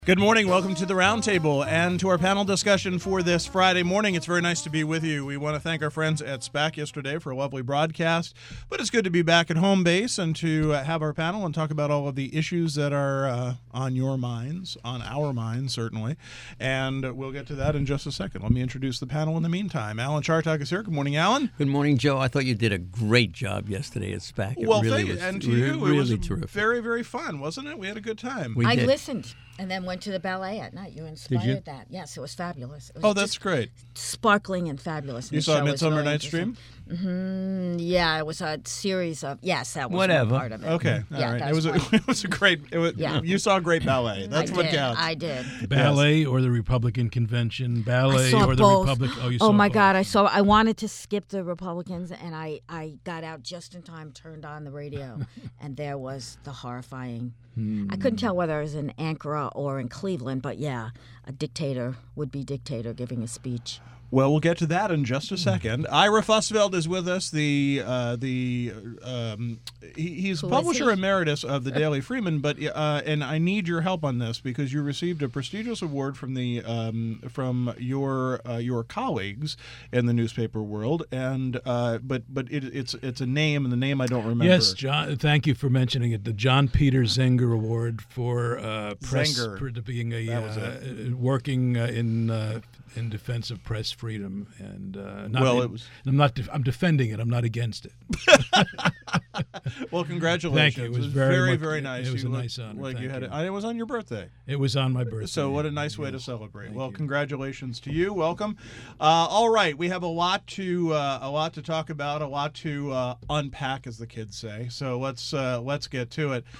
Good morning. Welcome to the Roundtable and to our panel discussion for this Friday morning. It's very nice to be with you. We want to thank our friends at SPAC yesterday for a lovely broadcast, but it's good to be back at home base and to have our panel and talk about all of the issues that are on your minds, on our minds, certainly. And we'll get to that in just a second. Let me introduce the panel in the meantime. Alan Chartock is here. Good morning, Alan. Good morning, Joe. I thought you did a great job yesterday at SPAC. Well, thank you. And to you, really it was terrific. Very, very fun, wasn't it? We had a good time. I listened and then went to the ballet at night. You inspired that. Yes, it was fabulous. It was that's great. Sparkling and fabulous. And you saw Midsummer really Night's Dream? Yeah, it was a series of, yes, that was Whatever. one part of it. Okay, all Yeah, right. that was It was a great. You saw a great ballet. That's what counts. I did. Ballet or the Republican convention? Ballet I saw or the both. Republic? Oh, you saw Oh my both. God! I wanted to skip the Republicans, and I got out just in time, turned on the radio, and there was the horrifying. I couldn't tell whether it was in Ankara or in Cleveland, but yeah, a dictator, would-be dictator, giving a speech. Well, we'll get to that in just a second. Ira Fussfeld is with us. He's Who publisher is he? emeritus of the Daily Freeman, but and I need your help on this because you received a prestigious award from your colleagues in the newspaper world, and but it's a name, and the name I don't remember. Yes, John. Thank you for mentioning it. The John Peter Zenger Award for press Zenger. for being That was it. working in defense of press freedom, and I'm defending it. I'm not against it. Well, congratulations. Thank you. It was very, much- very nice. It was You a looked nice honor. like Thank you had you. it was on your birthday. It was on my birthday. So what a nice way to Yes. celebrate. Thank Well, you. congratulations to you. Welcome. All right, we have a lot to talk about, a lot to unpack, as the kids say. So let's get to it.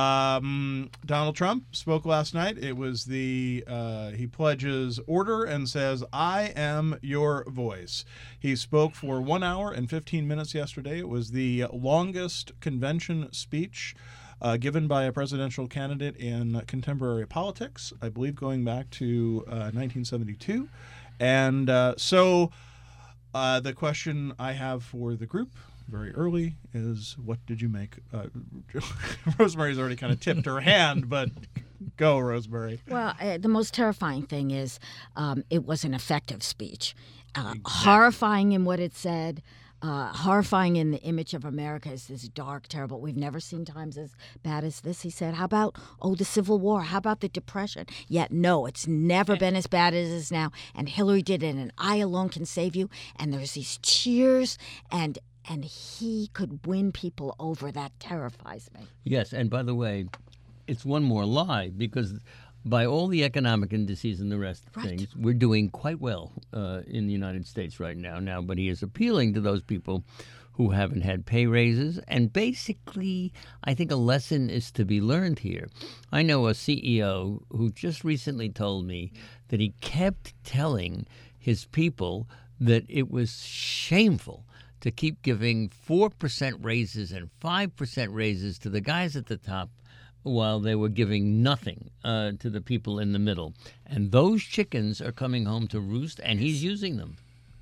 Donald Trump spoke last night. It was he pledges order and says, "I am your voice." He spoke for 1 hour and 15 minutes yesterday. It was the longest convention speech given by a presidential candidate in contemporary politics, I believe going back to 1972. And so the question I have for the group very early is, what did you make? Rosemary's already kind of tipped her hand, but go, Rosemary. Well, the most terrifying thing is it was an effective speech. Horrifying in what it said, horrifying in the image of America as this dark, terrible. We've never seen times as bad as this, he said. How about, the Civil War? How about the Depression? Yet, no, it's never been as bad as it is now. And Hillary did it, and I alone can save you. And there's these cheers, and he could win people over. That terrifies me. Yes, and by the way, it's one more lie, because by all the economic indices and the rest of things, we're doing quite well in the United States right now. But he is appealing to those people who haven't had pay raises. And basically, I think a lesson is to be learned here. I know a CEO who just recently told me that he kept telling his people that it was shameful to keep giving 4% raises and 5% raises to the guys at the top while they were giving nothing to the people in the middle. And those chickens are coming home to roost, and he's using them.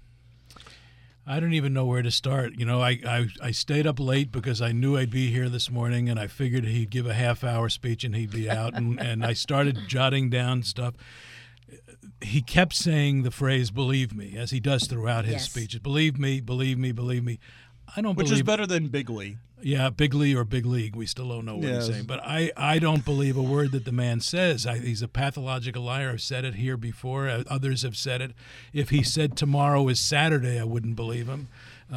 I don't even know where to start. I stayed up late because I knew I'd be here this morning, and I figured he'd give a half-hour speech and he'd be out, and I started jotting down stuff. He kept saying the phrase, "believe me," as he does throughout his speeches. Believe me, believe me, believe me. I don't believe. Which is better than bigly. Yeah, bigly or big league. We still don't know what he's saying. But I don't believe a word that the man says. He's a pathological liar. I've said it here before. Others have said it. If he said tomorrow is Saturday, I wouldn't believe him.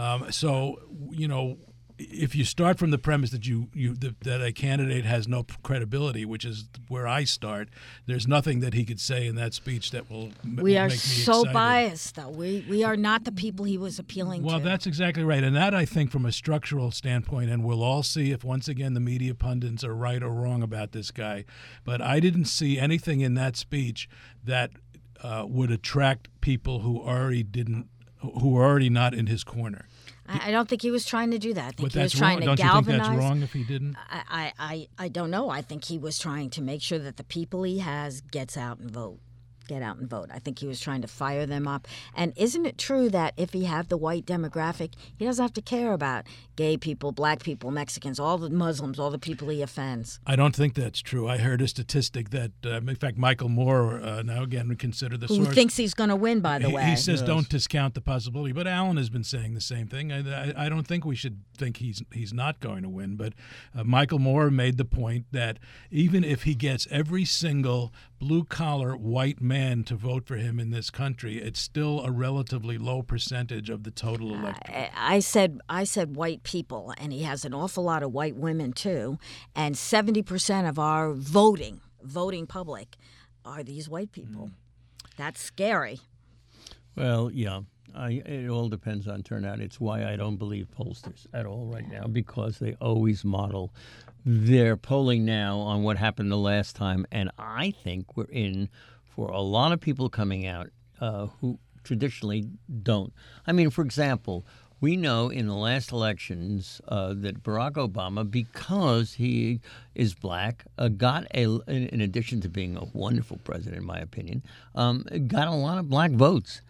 If you start from the premise that that a candidate has no credibility, which is where I start, there's nothing that he could say in that speech that will We are make me so excited. biased, though. We are not the people he was appealing Well, to. that's exactly right. And that, I think, from a structural standpoint, and we'll all see if, once again, the media pundits are right or wrong about this guy. But I didn't see anything in that speech that would attract people who are already not in his corner. I don't think he was trying to do that. I think But he was that's trying wrong. to Don't galvanize. you think that's wrong if he didn't? I don't know. I think he was trying to make sure that the people he has gets out and vote. get out and vote. I think he was trying to fire them up. And isn't it true that if he had the white demographic, he doesn't have to care about gay people, black people, Mexicans, all the Muslims, all the people he offends? I don't think that's true. I heard a statistic that, in fact, Michael Moore, now again, we consider the Who source. thinks he's going to win, by the way. He says Yes. don't discount the possibility. But Alan has been saying the same thing. I don't think we should think he's not going to win. But Michael Moore made the point that even if he gets every single blue-collar white man to vote for him in this country, it's still a relatively low percentage of the total electorate. I said white people, and he has an awful lot of white women too, and 70% of our voting public are these white people. That's scary. Well, yeah. It all depends on turnout. It's why I don't believe pollsters at all right now, because they always model their polling now on what happened the last time. And I think we're in for a lot of people coming out who traditionally don't. I mean, for example, we know in the last elections that Barack Obama, because he is black, got in addition to being a wonderful president, in my opinion, got a lot of black votes.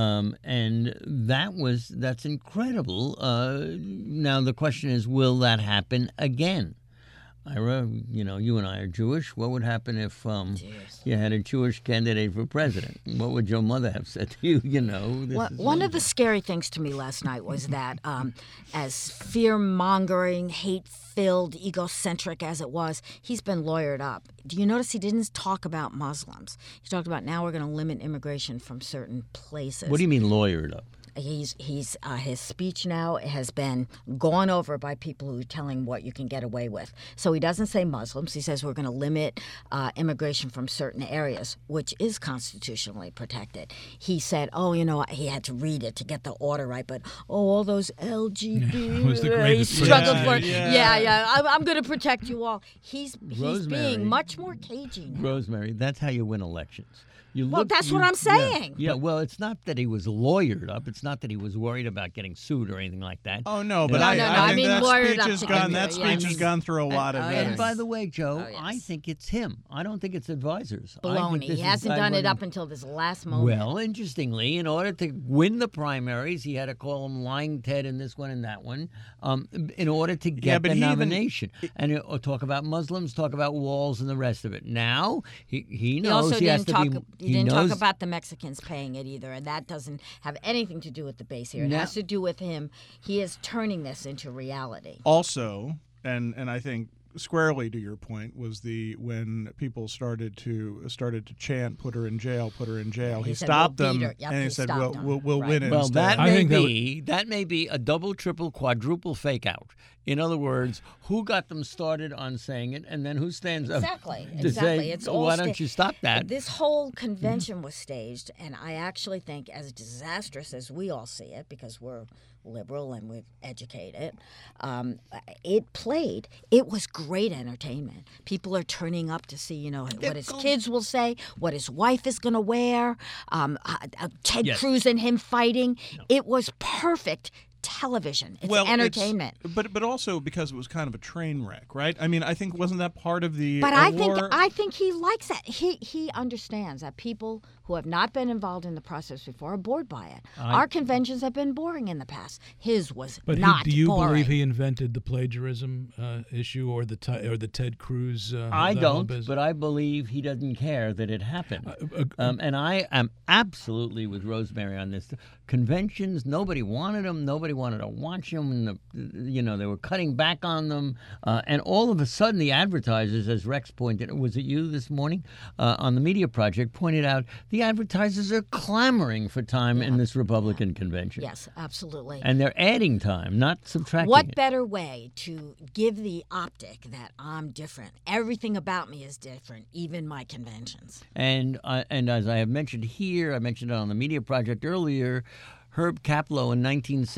And that's incredible. Now the question is, will that happen again? Ira, you and I are Jewish. What would happen if you had a Jewish candidate for president? What would your mother have said to you? One of the scary things to me last night was that as fear-mongering, hate-filled, egocentric as it was, he's been lawyered up. Do you notice he didn't talk about Muslims? He talked about now we're going to limit immigration from certain places. What do you mean lawyered up? His speech now has been gone over by people who are telling what you can get away with. So he doesn't say Muslims. He says we're going to limit immigration from certain areas, which is constitutionally protected. He said, he had to read it to get the order right, but all those LGBT, was the greatest he struggled for. Yeah. I'm going to protect you all. He's Rosemary. being much more cagey now. Rosemary, that's how you win elections. That's what I'm saying. Yeah, well, it's not that he was lawyered up. It's not that he was worried about getting sued or anything like that. Oh, no, but No, I I think mean that lawyered speech up has to gone. get That there, speech yes. has gone through a lot of oh, edits. And by the way, Joe, yes. I think it's him. I don't think it's advisors. I think Baloney. this He is hasn't guy done it running- up until this last moment. Well, interestingly, in order to win the primaries, he had to call him Lying Ted in this one and that one, in order to get but the he even- nomination. And talk about Muslims, talk about walls and the rest of it. Now, he He knows also he has didn't to talk. be... He didn't knows, talk about the Mexicans paying it either, and that doesn't have anything to do with the base here. It No. has to do with him. He is turning this into reality. Also, and I think squarely to your point, was when people started to chant, "Put her in jail, put her in jail." He said, stopped "We'll them, beat her." Yep, and he he said, stopped "We'll them. we'll win Right. Well, instead." that I may think that may be a double, triple, quadruple fake out. In other words, who got them started on saying it, and then who stands up Exactly. to say, It's all why don't you stop that? This whole convention was staged, and I actually think, as disastrous as we all see it, because we're liberal and we're educated, it played. It was great entertainment. People are turning up to see, what his kids will say, what his wife is going to wear, Ted Yes. Cruz and him fighting. It was perfect television. It's entertainment. But also because it was kind of a train wreck, right? I mean, I think wasn't that part of the But allure? I think he likes that. He understands that people who have not been involved in the process before are bored by it. Our conventions have been boring in the past. His was But not do you boring. believe he invented the plagiarism issue or the Ted Cruz? I the whole don't, business? but I believe he doesn't care that it happened. And I am absolutely with Rosemary on this. Conventions, nobody wanted them. Nobody wanted to watch them. And they were cutting back on them. And all of a sudden, the advertisers, as Rex pointed, was it you this morning on the Media Project, pointed out the advertisers are clamoring for time in this Republican convention. Yes, absolutely. And they're adding time, not subtracting What it. better way to give the optic that I'm different? Everything about me is different, even my conventions. And as I have mentioned here, I mentioned it on the Media Project earlier, Herb Kaplow in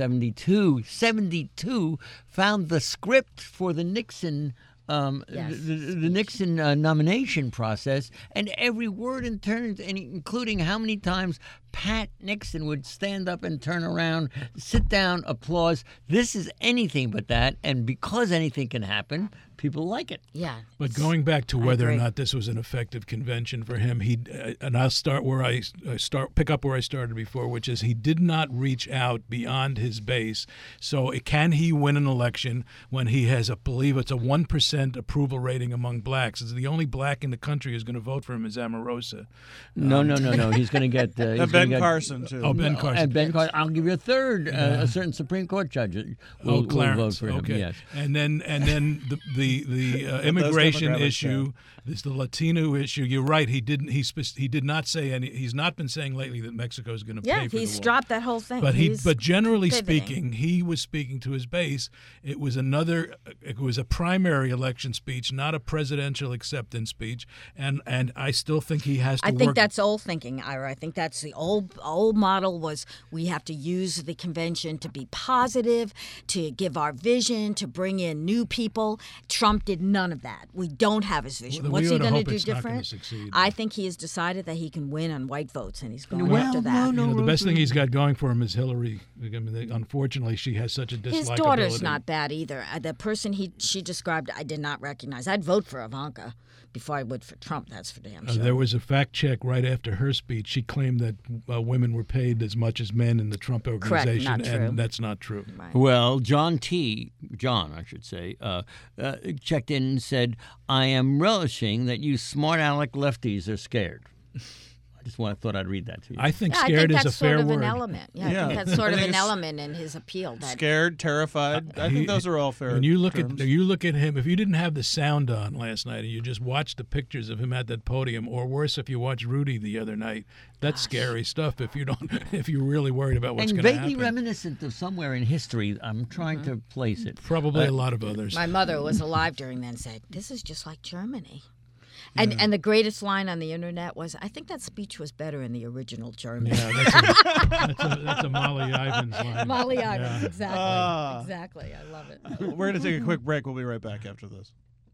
1972 found the script for the Nixon Yes. the Nixon nomination process, and every word in turn, and including how many times Pat Nixon would stand up and turn around, sit down, applause. This is anything but that, and because anything can happen, people like it. Yeah. But going back to whether or agree. not this was an effective convention for him, and I'll start where I pick up where I started before, which is he did not reach out beyond his base. So can he win an election when he has, I believe it's a 1% approval rating among blacks? It's the only black in the country who's going to vote for him is Omarosa. No. He's going to get Ben Carson, too. Oh, Ben Carson. And Ben Carson. I'll give you a third. A certain Supreme Court judge will Clarence. vote for him. Okay. Yes. And then the immigration demographics, issue. There's the Latino issue. You're right. He did not say any. He's not been saying lately that Mexico is going to pay for the he's wall. dropped that whole thing. But generally pivoting. speaking, he was speaking to his base. It was a primary election speech, not a presidential acceptance speech. And I still think he has to. I work. think that's old thinking, Ira. I think that's the old model was we have to use the convention to be positive, to give our vision, to bring in new people. Trump did none of that. We don't have his vision. Well, What's we he ought to going to hope do it's not gonna different? succeed. I think he has decided that he can win on white votes, and he's going Well, after that. no, The best thing he's got going for him is Hillary. I mean, unfortunately, she has such a dislikability. His daughter's not bad either. The person she described, I did not recognize. I'd vote for Ivanka before I would for Trump. That's for damn sure. There was a fact check right after her speech. She claimed that women were paid as much as men in the Trump organization, not true. and that's not true. Right. Well, John, I should say, checked in and said, "I am relishing that you smart aleck lefties are scared." I just thought I'd read that to you. I think Yeah, I scared think is that's a fair sort of word. an element. Yeah, Yeah. I think that's sort I of think an it's element in his appeal. That Scared, terrified. I think those are all fair. When you look terms. at him, if you didn't have the sound on last night and you just watched the pictures of him at that podium, or worse, if you watched Rudy the other night, that's scary stuff. If you're really worried about what's and going to vaguely happen. reminiscent of somewhere in history. I'm trying to place it. Probably a lot of others. my mother was alive during then said, "This is just like Germany." And the greatest line on the internet was, "I think that speech was better in the original German." Yeah, that's a Molly Ivins line. Molly Ivins, Yeah. exactly. Exactly. I love it. We're going to take a quick break. We'll be right back after this.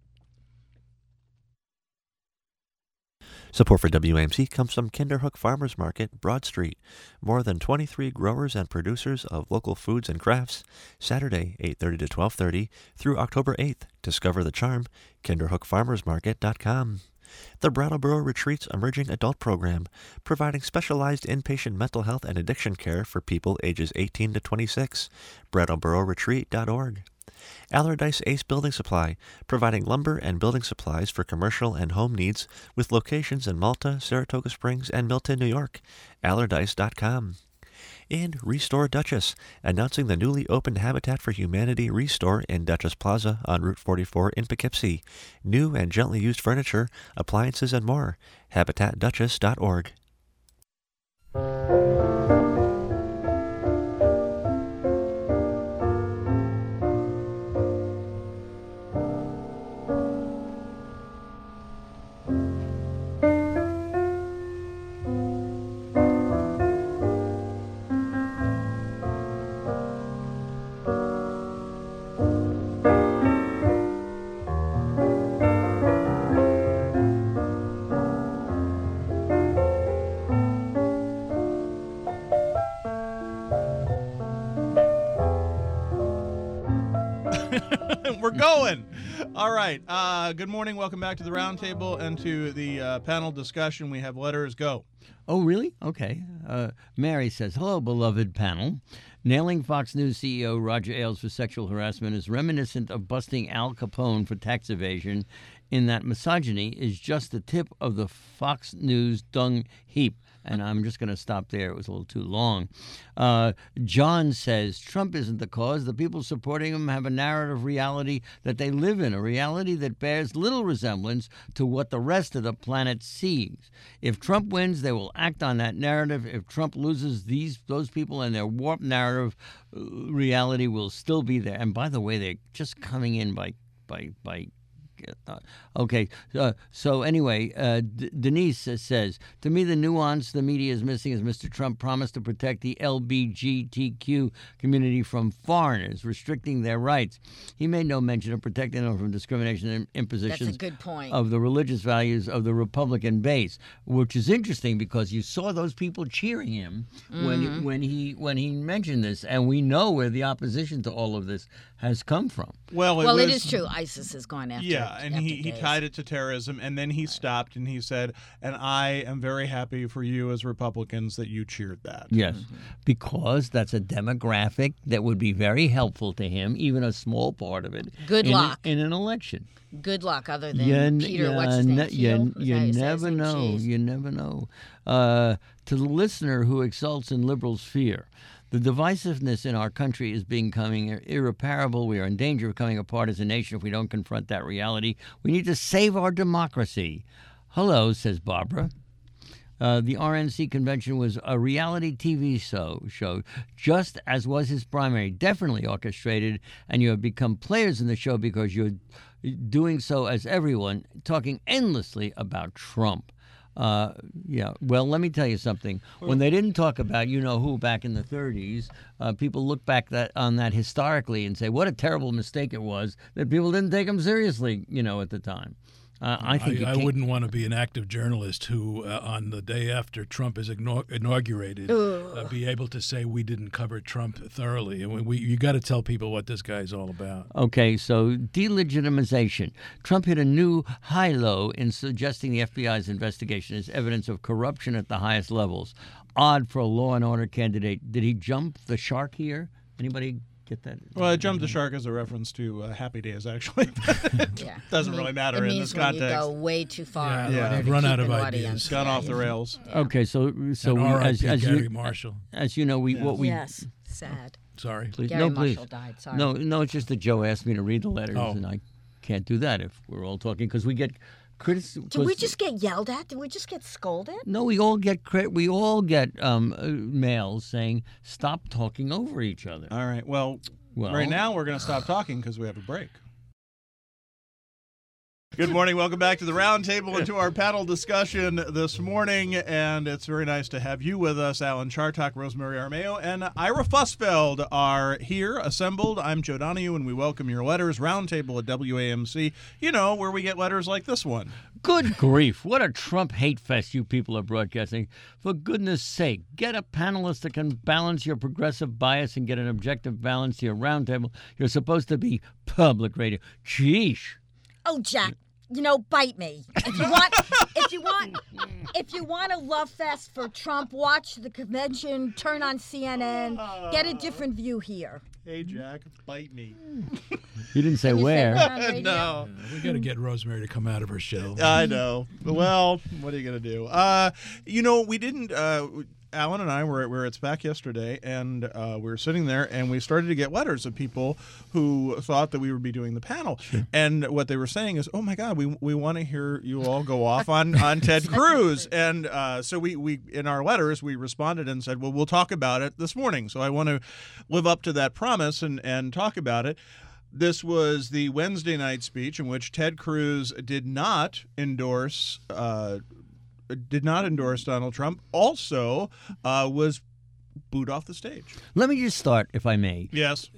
Support for WAMC comes from Kinderhook Farmers Market, Broad Street. More than 23 growers and producers of local foods and crafts. Saturday, 8:30 to 12:30 through October 8th. Discover the charm. KinderhookFarmersMarket.com. The Brattleboro Retreats Emerging Adult Program, providing specialized inpatient mental health and addiction care for people ages 18 to 26. BrattleboroRetreat.org. Allardyce Ace Building Supply, providing lumber and building supplies for commercial and home needs with locations in Malta, Saratoga Springs, and Milton, New York. Allardyce.com. And Restore Dutchess, announcing the newly opened Habitat for Humanity Restore in Dutchess Plaza on Route 44 in Poughkeepsie. New and gently used furniture, appliances, and more. HabitatDutchess.org. We're going. All right. Good morning. Welcome back to the roundtable and to the panel discussion. We have letters. Go. Oh, really? Okay. Mary says, "Hello, beloved panel. Nailing Fox News CEO Roger Ailes for sexual harassment is reminiscent of busting Al Capone for tax evasion, in that misogyny is just the tip of the Fox News dung heap." And I'm just going to stop there. It was a little too long. John says, "Trump isn't the cause. The people supporting him have a narrative reality that they live in, a reality that bears little resemblance to what the rest of the planet sees. If Trump wins, they will act on that narrative. If Trump loses, those people and their warped narrative reality will still be there." And by the way, they're just coming in by Okay. So anyway, Denise says, to me, the nuance the media is missing is Mr. Trump promised to protect the LGBTQ community from foreigners, restricting their rights. He made no mention of protecting them from discrimination and impositions That's a good point. of the religious values of the Republican base, which is interesting because you saw those people cheering him when he mentioned this, and we know where the opposition to all of this has come from. Well, it is true. ISIS has gone after. Yeah, and he days. tied it to terrorism, and then he stopped and he said, and I am very happy for you as Republicans that you cheered that. Yes, because that's a demographic that would be very helpful to him, even a small part of it. Good luck. In an election. Good luck, other than Peter, what's his name? You never know. You never know. To the listener who exults in liberals' fear, the divisiveness in our country is becoming irreparable. We are in danger of coming apart as a nation if we don't confront that reality. We need to save our democracy. Hello, says Barbara. The RNC convention was a reality TV show, just as was his primary, definitely orchestrated, and you have become players in the show because you're doing so as everyone, talking endlessly about Trump. Yeah, well, let me tell you something. When they didn't talk about you-know-who back in the 30s, people look back on that historically and say, what a terrible mistake it was that people didn't take him seriously, at the time. I wouldn't want to be an active journalist who, on the day after Trump is inaugurated, be able to say we didn't cover Trump thoroughly. And you got to tell people what this guy's all about. Okay, so delegitimization. Trump hit a new high-low in suggesting the FBI's investigation is evidence of corruption at the highest levels. Odd for a law and order candidate. Did he jump the shark here? Anybody get that? Well, Jump the Shark is a reference to Happy Days, actually. Doesn't really matter in this context. You go way too far. Yeah, I've run out of ideas. It's gone off the rails. Yeah. Okay, so as Gary Marshall. As you know, Yes, sad. Sorry. Please, Gary please. Marshall died. Sorry. No, it's just that Joe asked me to read the letters, Oh. and I can't do that if we're all talking because we get criticism. Did we just get yelled at? Did we just get scolded? No, we all get mails saying stop talking over each other. All right. Well, right now we're going to stop talking because we have a break. Good morning. Welcome back to the Roundtable and to our panel discussion this morning. And it's very nice to have you with us. Alan Chartock, Rosemary Armeo, and Ira Fussfeld are here assembled. I'm Joe Donahue, and we welcome your letters. Roundtable at WAMC, where we get letters like this one. Good grief. What a Trump hate fest you people are broadcasting. For goodness sake, get a panelist that can balance your progressive bias and get an objective balance to your roundtable. You're supposed to be public radio. Sheesh. Oh, Jack, bite me. If you want a love fest for Trump, watch the convention, turn on CNN, get a different view here. Hey, Jack, bite me. You didn't say where. No. We got to get Rosemary to come out of her shell. I know. Well, what are you going to do? We didn't... Alan and I were at SPAC yesterday, and we were sitting there, and we started to get letters of people who thought that we would be doing the panel. Sure. And what they were saying is, oh, my God, we want to hear you all go off on Ted Cruz. And so we in our letters, we responded and said, well, we'll talk about it this morning. So I want to live up to that promise and talk about it. This was the Wednesday night speech in which Ted Cruz did not endorse Donald Trump, also was booed off the stage. Let me just start, if I may. Yes.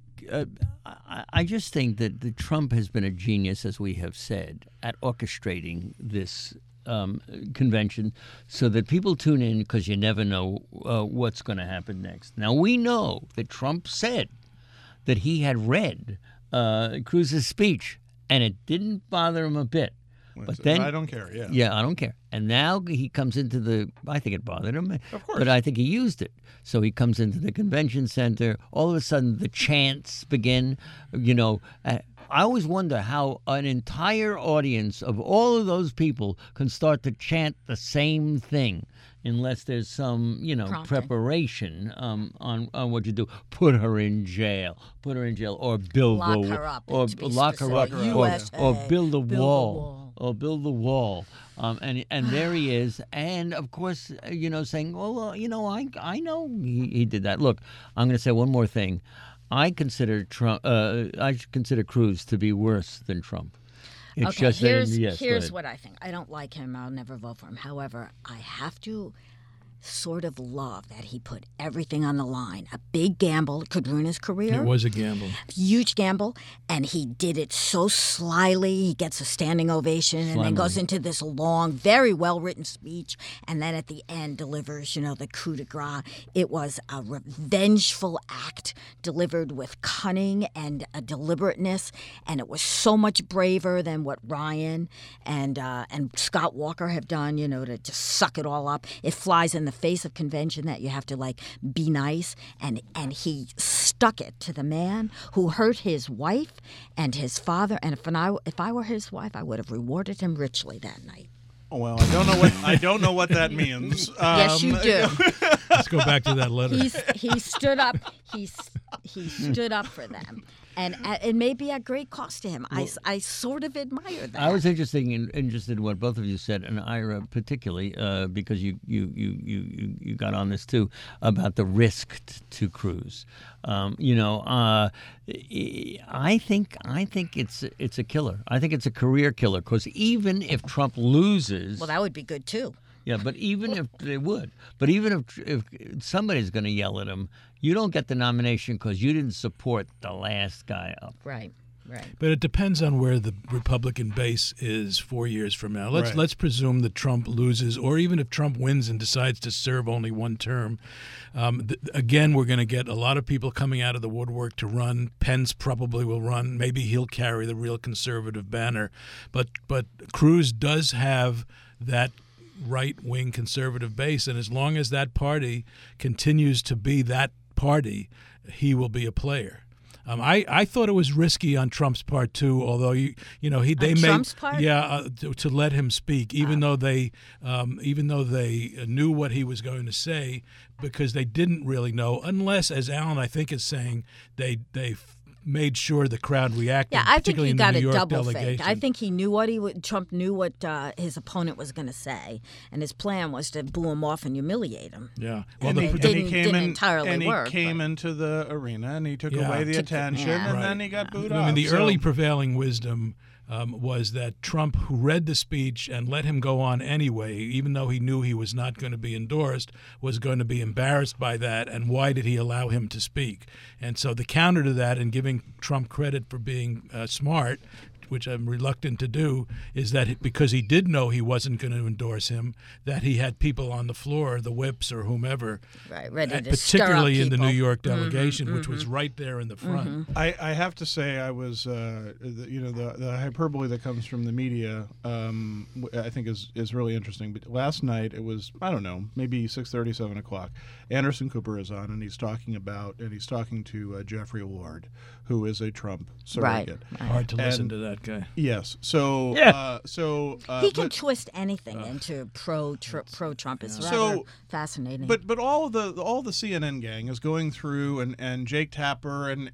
I just think that Trump has been a genius, as we have said, at orchestrating this convention so that people tune in because you never know what's going to happen next. Now, we know that Trump said that he had read Cruz's speech, and it didn't bother him a bit. But then I don't care. Yeah. Yeah, I don't care. And now he comes into I think it bothered him. Of course. But I think he used it. So he comes into the convention center. All of a sudden, the chants begin. I always wonder how an entire audience of all of those people can start to chant the same thing. Unless there's some, preparation on what you do. Put her in jail. Or build lock her up, or lock her up, or build a wall. Or build the wall, and there he is, and of course, saying, "Well, I know he did that." Look, I'm going to say one more thing. I consider Cruz to be worse than Trump. It's Okay, just here's yes, go ahead. what I think. I don't like him. I'll never vote for him. However, I have to sort of love that he put everything on the line. A big gamble. It could ruin his career. It was a gamble. Huge gamble, and he did it so slyly. He gets a standing ovation and then goes into this long, very well-written speech, and then at the end delivers, the coup de grace. It was a revengeful act delivered with cunning and a deliberateness, and it was so much braver than what Ryan and Scott Walker have done, to just suck it all up. It flies in the face of convention that you have to be nice, and he stuck it to the man who hurt his wife and his father. And if I were his wife, I would have rewarded him richly that night. Oh, well, I don't know what that means. Yes, you do. Let's go back to that letter. He stood up. He stood up for them, and it may be at great cost to him. I sort of admire that. I was interested in what both of you said, and Ira particularly, because you got on this too about the risk to Cruz. I think it's a killer. I think it's a career killer because even if Trump loses, well, that would be good too. Yeah, but even if somebody's going to yell at him, you don't get the nomination because you didn't support the last guy up. Right. But it depends on where the Republican base is 4 years from now. Let's presume that Trump loses, or even if Trump wins and decides to serve only one term. Again, we're going to get a lot of people coming out of the woodwork to run. Pence probably will run. Maybe he'll carry the real conservative banner. But Cruz does have that right-wing conservative base, and as long as that party continues to be that party, he will be a player. I thought it was risky on Trump's part too, although Trump's part? To let him speak, even though they knew what he was going to say, because they didn't really know, unless, as Alan I think is saying, they made sure the crowd reacted. Yeah, I think particularly he in got the a New York double delegation. fake. I think he knew Trump knew what his opponent was going to say, and his plan was to boo him off and humiliate him. Yeah, Well, it didn't entirely work. He came into the arena and he took away the attention, and then he got booed off. I mean, the early prevailing wisdom was that Trump, who read the speech and let him go on anyway, even though he knew he was not going to be endorsed, was going to be embarrassed by that, and why did he allow him to speak? And so the counter to that, and giving Trump credit for being smart, which I'm reluctant to do, is that because he did know he wasn't going to endorse him, that he had people on the floor, the whips or whomever, ready to particularly in the people. New York delegation, which was right there in the front. I have to say I was the hyperbole that comes from the media I think is really interesting. But last night it was, I don't know, maybe 6:30, 7 o'clock. Anderson Cooper is on and he's talking to Jeffrey Ward, who is a Trump surrogate. Right. Hard to listen to that guy. Yes. So He can twist anything into pro-Trump. It's rather fascinating. But all the CNN gang is going through, and Jake Tapper and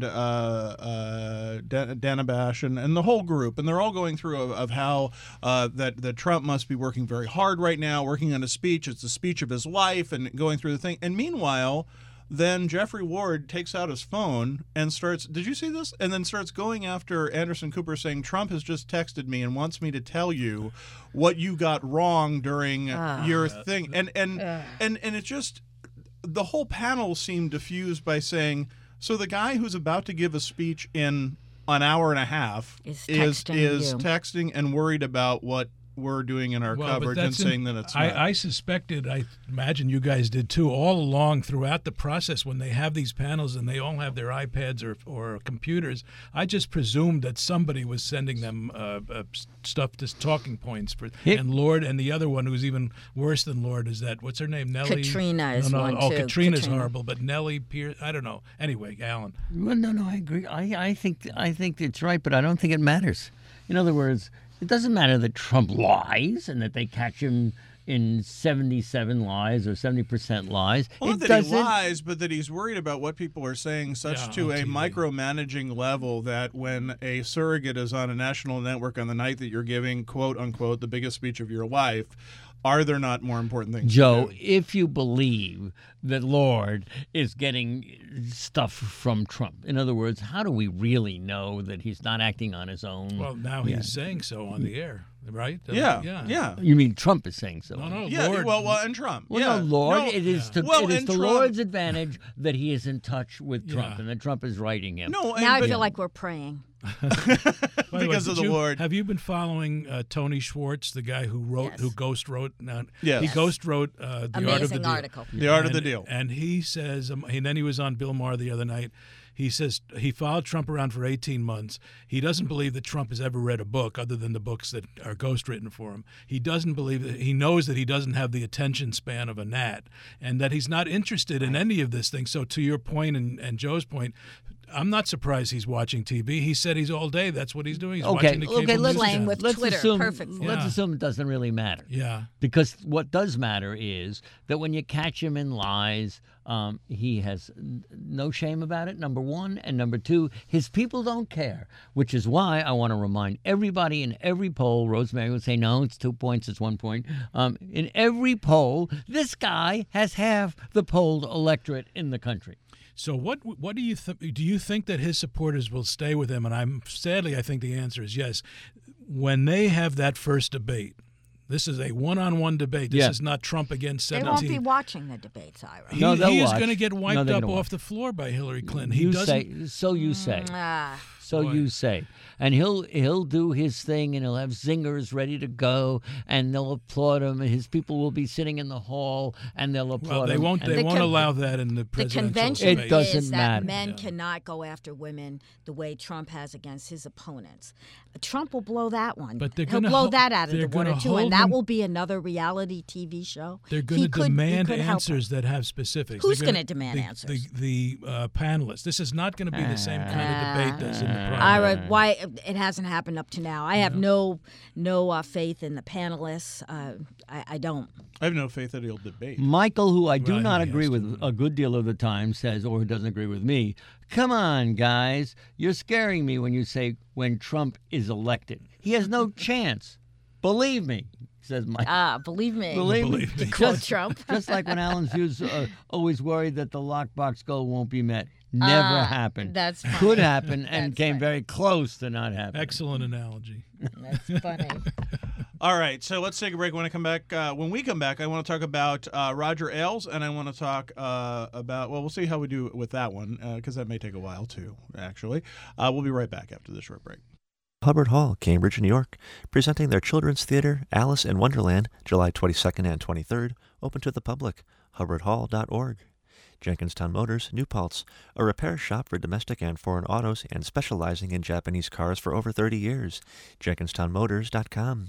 Dana Bash and the whole group, and they're all going through of how that Trump must be working very hard right now, working on a speech. It's the speech of his life, and going through the thing. And meanwhile, then Jeffrey Ward takes out his phone and starts, did you see this? And then starts going after Anderson Cooper, saying, Trump has just texted me and wants me to tell you what you got wrong during your thing. And it's just, the whole panel seemed diffused by saying, so the guy who's about to give a speech in an hour and a half is texting and worried about what we're doing in our coverage and saying that it's not. I suspected, I imagine you guys did too, all along throughout the process when they have these panels and they all have their iPads or computers. I just presumed that somebody was sending them stuff, just talking points. And Lord, and the other one who's even worse than Lord is that, what's her name? Nellie? Katrina is one too. Katrina's horrible, but Nellie Pierce, I don't know. Anyway, Alan. Well, no, I agree. I think it's right, but I don't think it matters. In other words, it doesn't matter that Trump lies and that they catch him in 77 lies or 70% lies. Well, not that he lies, but that he's worried about what people are saying to a micromanaging level that when a surrogate is on a national network on the night that you're giving, quote unquote, the biggest speech of your life, Are there not more important things? Joe, to do? if you believe that Lord is getting stuff from Trump, in other words, how do we really know that he's not acting on his own? Well, now he's saying so on the air, right? Yeah. You mean Trump is saying so? No, Yeah, Lord. well, and Trump. Well, yeah. no, Lord, No, it is to, Well, it is and to Trump- Lord's advantage that he is in touch with Trump Yeah. and that Trump is writing him. No, Now I but- feel like we're praying. By the way, because of the Lord. Have you been following Tony Schwartz, the guy who wrote, Yes. who ghost wrote? Yes. He ghost wrote The Art of the Amazing Deal. article. The Art of the And- Deal. And he says, and then he was on Bill Maher the other night. He says he followed Trump around for 18 months. He doesn't believe that Trump has ever read a book other than the books that are ghostwritten for him. He doesn't believe that. He knows that he doesn't have the attention span of a gnat and that he's not interested in any of this thing. So to your point and Joe's point, I'm not surprised he's watching TV. He said he's all day. That's what he's doing. He's watching the cable let's, news Playing channel. with let's Twitter, assume, perfectly. Let's Yeah. assume it doesn't really matter. Yeah. Because what does matter is that when you catch him in lies, he has no shame about it, number one. And number two, his people don't care, which is why I want to remind everybody in every poll, Rosemary would say, no, it's 2 points, it's 1 point. In every poll, this guy has half the polled electorate in the country. So what do you do you think that his supporters will stay with him? And I think the answer is yes. When they have that first debate, this is a one-on-one debate. This Yeah. is not Trump against They 17. won't be watching the debates, Ira. No, they'll he is watch. going to get No, wiped they're up gonna off watch. the floor by Hillary Clinton. You doesn't. say, so you say. So Boy. you say, and he'll do his thing, and he'll have zingers ready to go, and they'll applaud him, and his people will be sitting in the hall, and they'll applaud Well, they him. won't. and They The won't con- allow that in the The presidential convention It debate. doesn't is that matter. men cannot go after women the way Trump has against his opponents. Trump will blow that one. But they're He'll gonna blow ho- that out of they're the water gonna too, hold and that him- will be another reality TV show. They're going He to could- he demand could help answers that have specifics. Who's They're gonna demand answers? The panelists. This is not going to be the same kind of debate as in the primary. Ira, why it hasn't happened up to now? I have no faith in the panelists. I don't. I have no faith that he'll debate. Michael, who I do Well, not he agree has with to. a good deal of the time, says, or who doesn't agree with me, come on, guys, you're scaring me when you say when Trump is elected. He has no chance. Believe me, says Michael. Believe me. Believe me. Believe me. To quote Just- Trump. Just like when Alan Hughes always worried that the lockbox goal won't be met. Never happened. That's funny. Could happen and That's came funny. very close to not happening. Excellent analogy. That's funny. All right, so let's take a break. When we come back, I want to talk about Roger Ailes, and I want to talk about. Well, we'll see how we do with that one because that may take a while too. Actually, we'll be right back after this short break. Hubbard Hall, Cambridge, New York, presenting their children's theater, Alice in Wonderland, July 22nd and 23rd, open to the public, hubbardhall.org. Jenkinstown Motors, New Paltz, a repair shop for domestic and foreign autos and specializing in Japanese cars for over 30 years, jenkinstownmotors.com.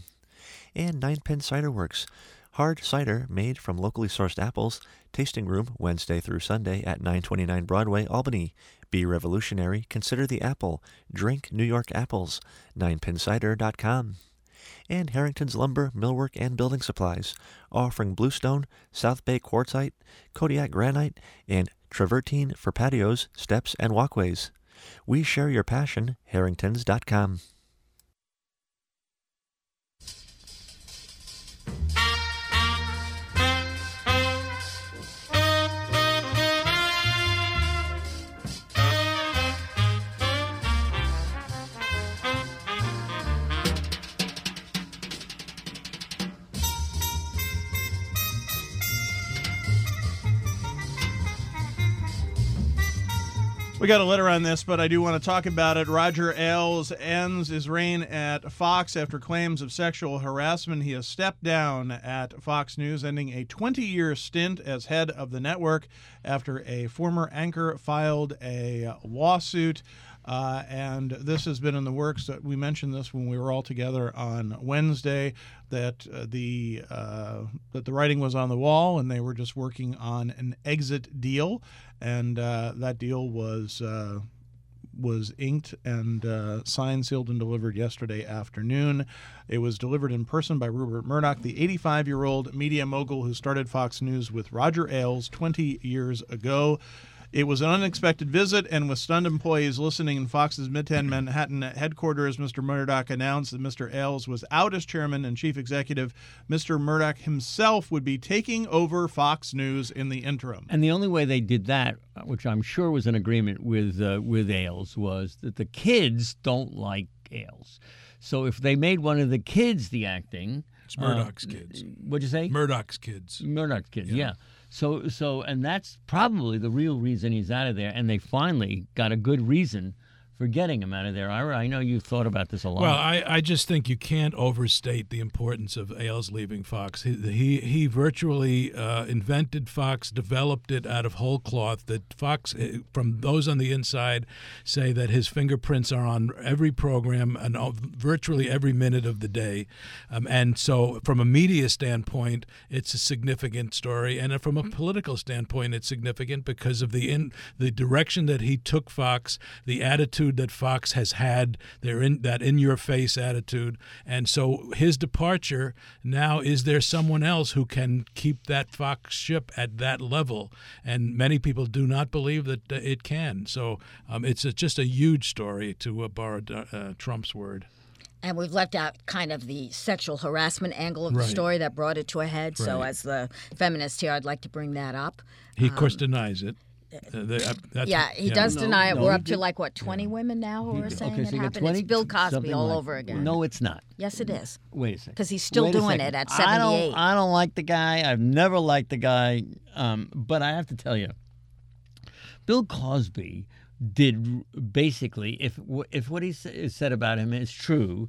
And Nine Pin Cider Works, hard cider made from locally sourced apples, tasting room Wednesday through Sunday at 929 Broadway, Albany. Be revolutionary, consider the apple, drink New York apples, ninepincider.com. And Harrington's Lumber, Millwork, and Building Supplies, offering bluestone, South Bay quartzite, Kodiak granite, and travertine for patios, steps, and walkways. We share your passion, harringtons.com. We got a letter on this, but I do want to talk about it. Roger Ailes ends his reign at Fox after claims of sexual harassment. He has stepped down at Fox News, ending a 20-year stint as head of the network after a former anchor filed a lawsuit. And this has been in the works. That we mentioned this when we were all together on Wednesday, that the writing was on the wall and they were just working on an exit deal, and that deal was inked and signed, sealed, and delivered yesterday afternoon. It was delivered in person by Rupert Murdoch, the 85-year-old media mogul who started Fox News with Roger Ailes 20 years ago. It was an unexpected visit, and with stunned employees listening in Fox's Midtown Manhattan headquarters, Mr. Murdoch announced that Mr. Ailes was out as chairman and chief executive. Mr. Murdoch himself would be taking over Fox News in the interim. And the only way they did that, which I'm sure was an agreement with Ailes, was that the kids don't like Ailes. So if they made one of the kids the acting, It's Murdoch's kids. What'd you say? Murdoch's kids. Murdoch's kids, yeah. So, and that's probably the real reason he's out of there. And they finally got a good reason for getting him out of there. Ira, I know you've thought about this a lot. Well, I just think you can't overstate the importance of Ailes leaving Fox. He virtually invented Fox, developed it out of whole cloth. That Fox, from those on the inside, say that his fingerprints are on every program and virtually every minute of the day. And so from a media standpoint, it's a significant story. And from a political standpoint, it's significant because of the direction that he took Fox, the attitude that Fox has had, that in-your-face attitude. And so his departure now, is there someone else who can keep that Fox ship at that level? And many people do not believe that it can. So it's just a huge story, to borrow Trump's word. And we've left out kind of the sexual harassment angle of the Right. story that brought it to a head. So Right. as the feminist here, I'd like to bring that up. He, of course, denies it. He does deny it. No, We're he up to did- like, what, 20 women now who are saying okay, it so you got happened? 20, It's Bill Cosby something all like- over again. No, it's not. Yes, it is. Wait a second. Because he's still Wait a doing second. it at 78. I don't like the guy. I've never liked the guy. But I have to tell you, Bill Cosby did basically, if what he said about him is true,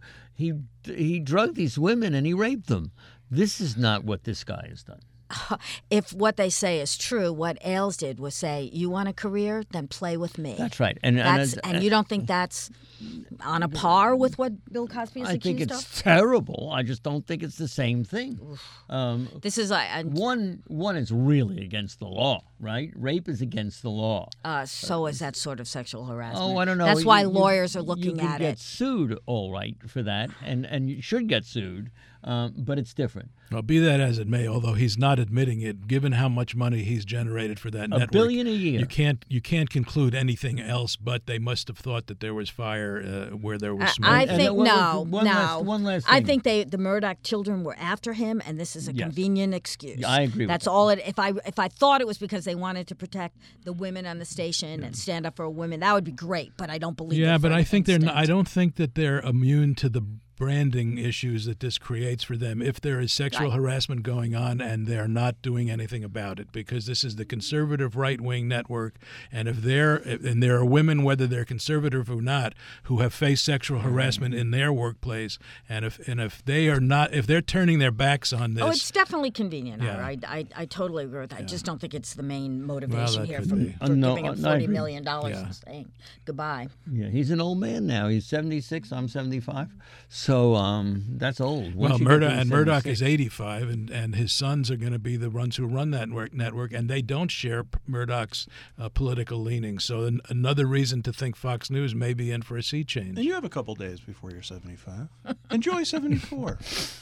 he drugged these women and he raped them. This is not what this guy has done. If what they say is true, what Ailes did was say, you want a career? Then play with me. That's right. And you don't think that's on a par with what Bill Cosby is I think accused it's of? terrible. I just don't think it's the same thing. This is One is really against the law, right? Rape is against the law. so is that sort of sexual harassment. Oh, I don't know. That's why lawyers are looking you at get it. sued, all right, for that, and you should get sued, but it's different. Well, be that as it may, although he's not admitting it, given how much money he's generated for that network, $1 billion a year. you can't conclude anything else. But they must have thought that there was fire where there was smoke. I And think one no. last I thing. think the Murdoch children were after him, and this is a Yes. convenient excuse. Yeah, I agree with That's that. all it. If I thought it was because they wanted to protect the women on the station and stand up for women, that would be great. But I don't believe. Yeah, it but for I an think they're. instant. I don't think that they're immune to the branding issues that this creates for them if there is sexual Right. harassment going on and they're not doing anything about it, because this is the conservative right-wing network, and if there are women, whether they're conservative or not, who have faced sexual harassment in their workplace, and if they're turning their backs on this. Oh, it's definitely convenient. Yeah. Ira. I totally agree with that. I just don't think it's the main Well, motivation that here could for be. No, giving him I $40 agree. million Yeah. and saying goodbye. Yeah, he's an old man now. He's 76. I'm 75. So that's old. Well, Once you get to the Murdoch 76 is 85, and his sons are going to be the ones who run that network, and they don't share Murdoch's political leanings. So another reason to think Fox News may be in for a sea change. And you have a couple days before you're 75. Enjoy 74.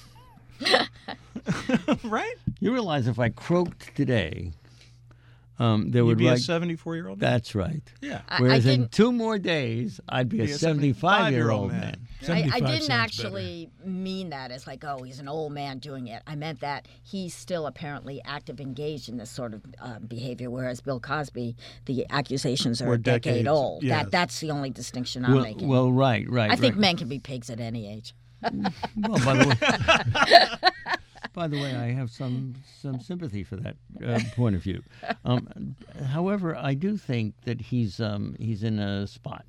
Right? You realize if I croaked today, there You'd would be a like. 74-year-old. That's right. Yeah. Whereas in didn't- 2 more days, I'd be a Be a 75-year-old man. 75 I didn't sounds actually mean that as like, oh, he's an old man doing it. I meant that he's still apparently active, engaged in this sort of behavior, whereas Bill Cosby, the accusations are Were a decade decades, old. yes. That's the only distinction I'm making. Well, right. I think right. men can be pigs at any age. Well, by the way, I have some sympathy for that point of view. However, I do think that he's in a spot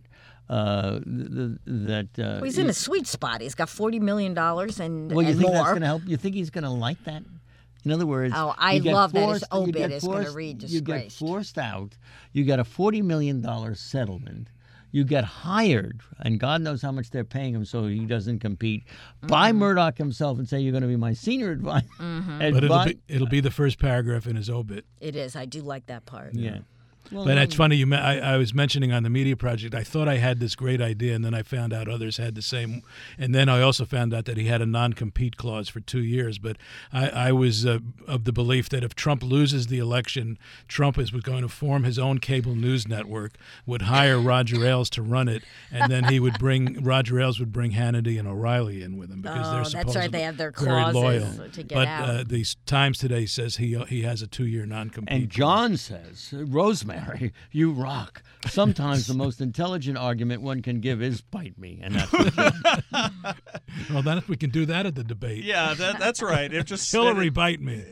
that Well, he's in a sweet spot. He's got $40 million and, well, you and think that's more. going to help? You think he's going to like that? In other words, Oh, I you get love that his forced- you obit get is gonna forced- read You get disgraced. forced out. You get a $40 million settlement. You get hired, and God knows how much they're paying him so he doesn't compete, by Murdoch himself and say, you're going to be my senior advisor. But it'll be the first paragraph in his obit. It is. I do like that part. Yeah. Well, But it's funny. I was mentioning on the Media Project, I thought I had this great idea, and then I found out others had the same. And then I also found out that he had a non-compete clause for 2 years. But I was of the belief that if Trump loses the election, Trump was going to form his own cable news network, would hire Roger Ailes to run it, and then Roger Ailes would bring Hannity and O'Reilly in with him because they're that's right. supposedly They have their very clauses loyal. to get But out. the Times today says he has a 2-year non-compete. And John says, Rosemary, you rock. Sometimes the most intelligent argument one can give is bite me. And that's what Well, then if we can do that at the debate. Yeah, that's right. If just Hillary, bite me.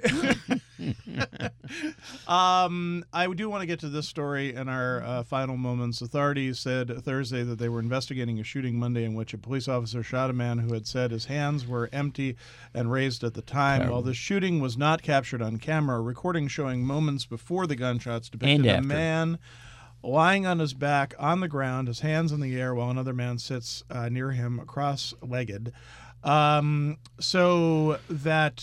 I do want to get to this story in our final moments. Authorities said Thursday that they were investigating a shooting Monday in which a police officer shot a man who had said his hands were empty and raised at the time. Terrible. While the shooting was not captured on camera, a recording showing moments before the gunshots depicted And a after. man lying on his back on the ground, his hands in the air, while another man sits near him, cross-legged. So that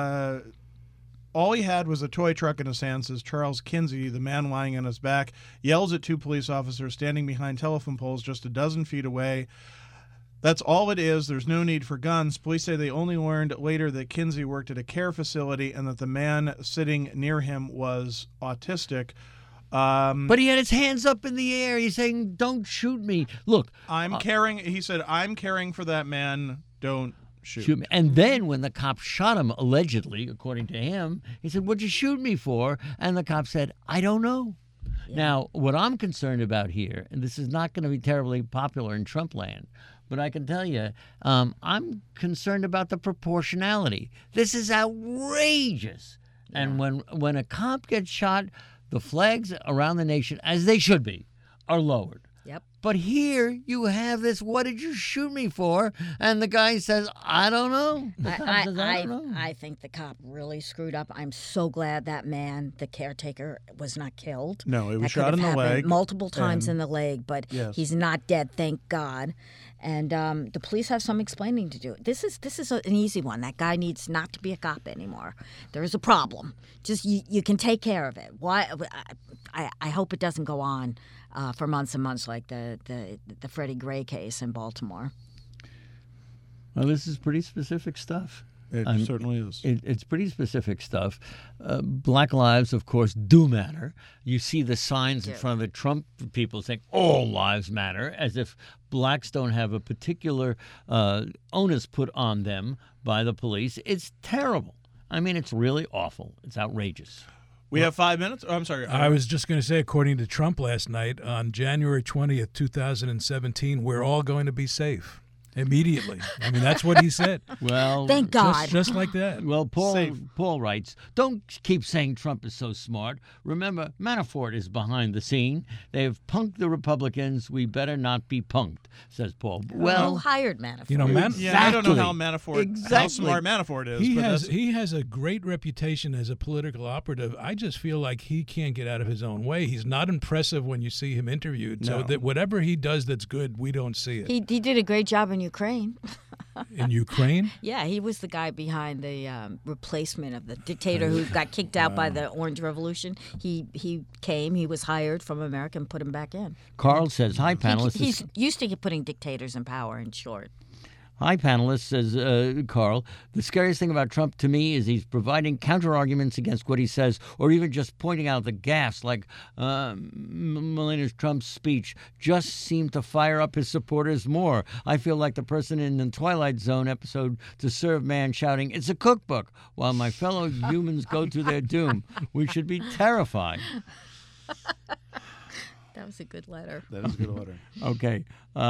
all he had was a toy truck in his hand, says Charles Kinsey. The man lying on his back yells at two police officers standing behind telephone poles just a dozen feet away. That's all it is. There's no need for guns. Police say they only learned later that Kinsey worked at a care facility and that the man sitting near him was autistic. But he had his hands up in the air. He's saying, don't shoot me. Look, He said, I'm caring for that man. Don't shoot me. And then when the cop shot him, allegedly, according to him, he said, what'd you shoot me for? And the cop said, I don't know. Yeah. Now, what I'm concerned about here, and this is not going to be terribly popular in Trump land, but I can tell you, I'm concerned about the proportionality. This is outrageous. Yeah. And when a cop gets shot, the flags around the nation, as they should be, are lowered. Yep. But here you have this, what did you shoot me for? And the guy says, I don't know. I don't know. I think the cop really screwed up. I'm so glad that man, the caretaker, was not killed. No, he was that shot in the leg. Multiple times in the leg, but yes. He's not dead, thank God. And the police have some explaining to do. This is an easy one. That guy needs not to be a cop anymore. There is a problem. Just you can take care of it. Why? I hope it doesn't go on for months and months like the Freddie Gray case in Baltimore. Well, this is pretty specific stuff. It certainly is. It's pretty specific stuff. Black lives, of course, do matter. You see the signs in front of the Trump people saying all lives matter, as if blacks don't have a particular onus put on them by the police. It's terrible. I mean, it's really awful. It's outrageous. We have 5 minutes? Oh, I'm sorry. I was just going to say, according to Trump last night, on January 20th, 2017, we're all going to be safe. Immediately. I mean, that's what he said. Well, thank God. Just like that. Well, Paul writes, don't keep saying Trump is so smart. Remember, Manafort is behind the scene. They have punked the Republicans. We better not be punked, says Paul. Well, who hired Manafort? You know, I don't know how how smart Manafort is. He has a great reputation as a political operative. I just feel like he can't get out of his own way. He's not impressive when you see him interviewed. So that whatever he does that's good, we don't see it. He did a great job in Ukraine. In Ukraine? Yeah, he was the guy behind the replacement of the dictator who got kicked out by the Orange Revolution. He was hired from America and put him back in. Carl says, hi, panelists. He's used to putting dictators in power, in short. Hi, panelists, says Carl. The scariest thing about Trump to me is he's providing counter-arguments against what he says, or even just pointing out the gaffes, like Melania Trump's speech just seemed to fire up his supporters more. I feel like the person in the Twilight Zone episode To Serve Man shouting, it's a cookbook, while my fellow humans go to their doom. We should be terrified. That was a good letter. That is a good letter. Okay.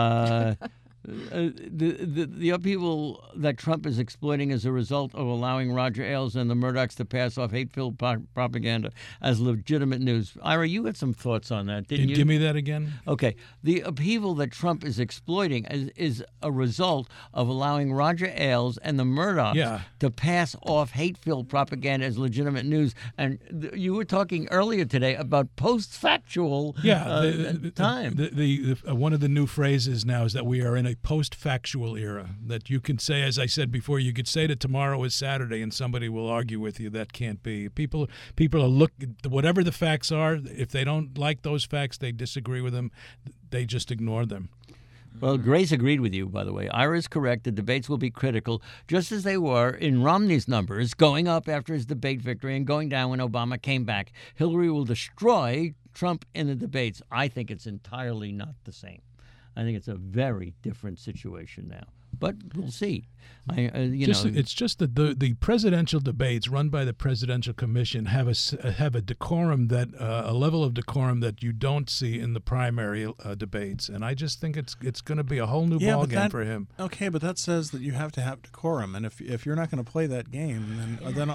The upheaval that Trump is exploiting as a result of allowing Roger Ailes and the Murdochs to pass off hate-filled propaganda as legitimate news. Ira, you had some thoughts on that, didn't you? Give me that again. Okay. The upheaval that Trump is exploiting is a result of allowing Roger Ailes and the Murdochs to pass off hate-filled propaganda as legitimate news. And you were talking earlier today about post-factual time. One of the new phrases now is that we are in a a post-factual era that you can say, as I said before, you could say that tomorrow is Saturday and somebody will argue with you. That can't be. People are whatever the facts are. If they don't like those facts, they disagree with them. They just ignore them. Well, Grace agreed with you, by the way. Ira is correct. The debates will be critical, just as they were in Romney's numbers, going up after his debate victory and going down when Obama came back. Hillary will destroy Trump in the debates. I think it's entirely not the same. I think it's a very different situation now. But we'll see. It's just that the presidential debates run by the Presidential Commission have a decorum that a level of decorum that you don't see in the primary debates, and I just think it's going to be a whole new ballgame for him. Okay, but that says that you have to have decorum, and if you're not going to play that game, then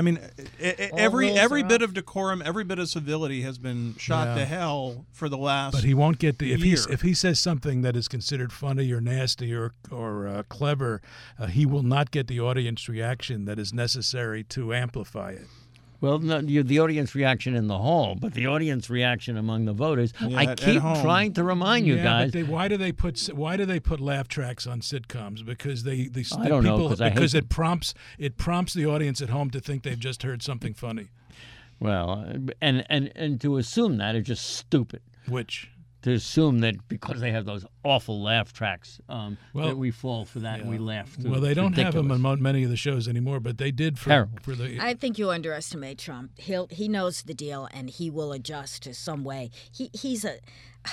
every bit of decorum, every bit of civility has been shot to hell for the last. But he won't get the year. If he says something that is considered funny or nasty or clever, he will not get the audience reaction that is necessary to amplify it. Well, no, the audience reaction in the hall, but the audience reaction among the voters. I keep trying to remind you guys. But why do they put laugh tracks on sitcoms? Because I don't know, because it prompts the audience at home to think they've just heard something funny. Well, and to assume that is just stupid. To assume that because they have those awful laugh tracks, that we fall for that and we laugh. Well, they don't have them on many of the shows anymore, but they did for the. I think you underestimate Trump. He knows the deal, and he will adjust to some way. He's a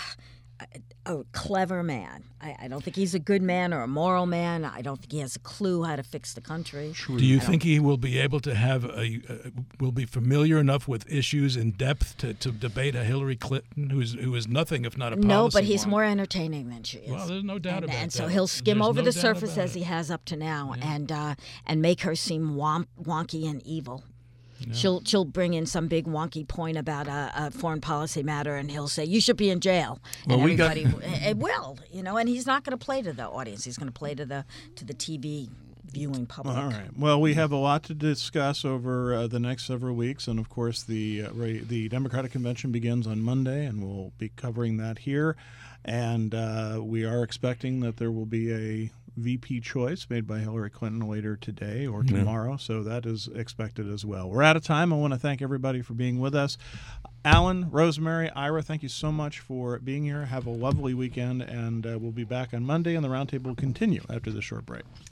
clever man. I don't think he's a good man or a moral man. I don't think he has a clue how to fix the country. Do you think he will be able to have will be familiar enough with issues in depth to debate a Hillary Clinton who is nothing if not a policy No, but he's wonk? more entertaining than she is. Well, there's no doubt about that. And so he'll skim over the surface as he has up to now, and make her seem wonky and evil. Yeah. She'll bring in some big wonky point about a foreign policy matter, and he'll say you should be in jail. And it will, and he's not going to play to the audience. He's going to play to the TV viewing public. All right. Well, we have a lot to discuss over the next several weeks, and of course the Democratic Convention begins on Monday, and we'll be covering that here. And we are expecting that there will be a VP choice made by Hillary Clinton later today or tomorrow, so that is expected as well. We're out of time. I want to thank everybody for being with us. Alan, Rosemary, Ira, thank you so much for being here. Have a lovely weekend, and we'll be back on Monday, and the roundtable will continue after this short break.